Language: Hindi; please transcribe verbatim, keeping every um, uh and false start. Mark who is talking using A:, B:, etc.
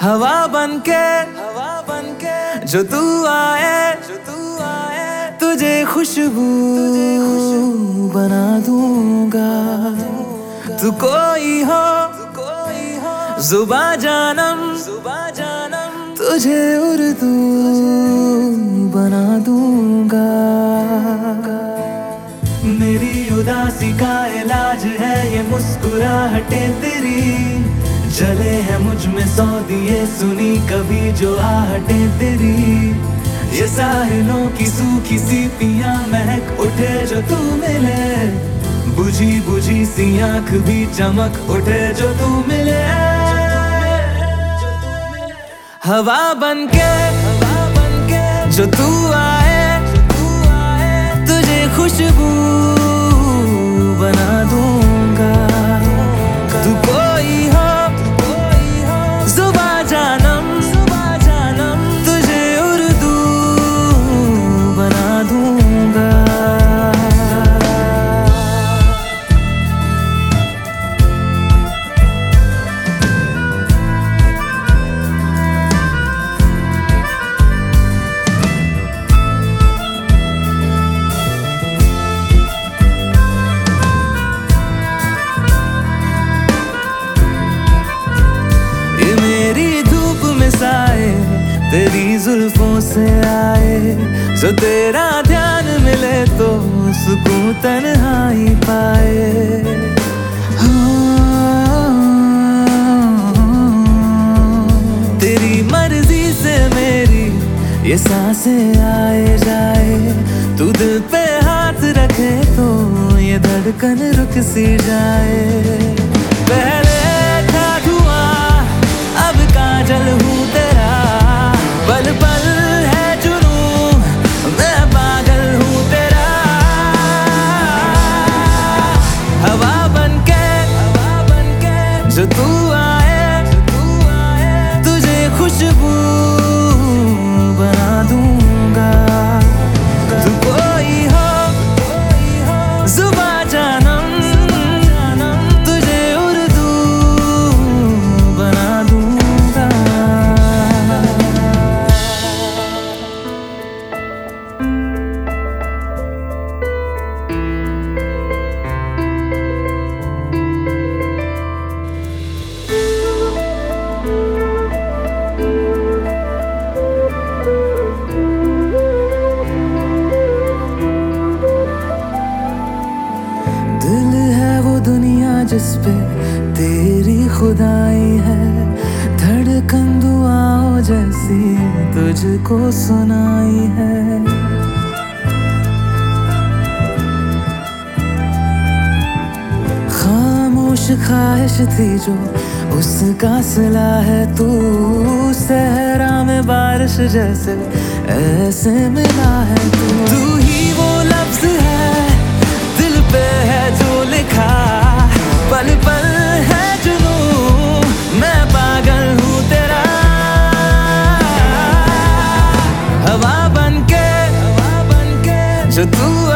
A: हवा बनके हवा बनके जो तू आए जो तू आए तुझे खुशबू बना दूंगा। तू कोई हो कोई हो जुबा जानम जुबा जानम तुझे उर्दू बना दूंगा। मेरी उदासी का इलाज है ये मुस्कुराहटें तेरी, जले हैं मुझ में सौ दिए सुनी कभी जो आहटें तेरी। ये साहिलों की सूखी सी पियां महक उठे जो तू मिले, बुझी बुझी सी आंख भी चमक उठे जो तू मिले। हवा बनके हवा बनके जो तू आए तुझे खुशबू बना दूंगा। तू कोई हो जुबा जानम जुबा जानम तुझे उर्दू बना दूंगा। तेरी जुल्फों से आए जो तेरा ध्यान मिले तो सुकून तन्हाई पाए। तेरी मर्जी से मेरी ये सांसें आए जाए, तू दिल पे हाथ रखे तो ये धड़कन रुक सी जाए। पहले था धुआं अब काजल हूँ तेरा, पल पल है जुनून मैं पागल हूँ तेरा। हवा बनके हवा बनके जो तू आए तुझे खुशबू बना दूंगा। तू कोई हो जुबा जानम तुझे उर्दू बना दूंगा। जिस पे तेरी खुदाई है, धड़कन दुआओं जैसी तुझको सुनाई है। खामोश ख्वाहिश थी जो उसका सिला है, तू सहरा में बारिश जैसे ऐसे मिला है। तू तू ही वो लफ्ज है दिल पे है जो लिखा, पल पल है जुनून मैं पागल हूँ तेरा। हवा बनके हवा बनके जो तू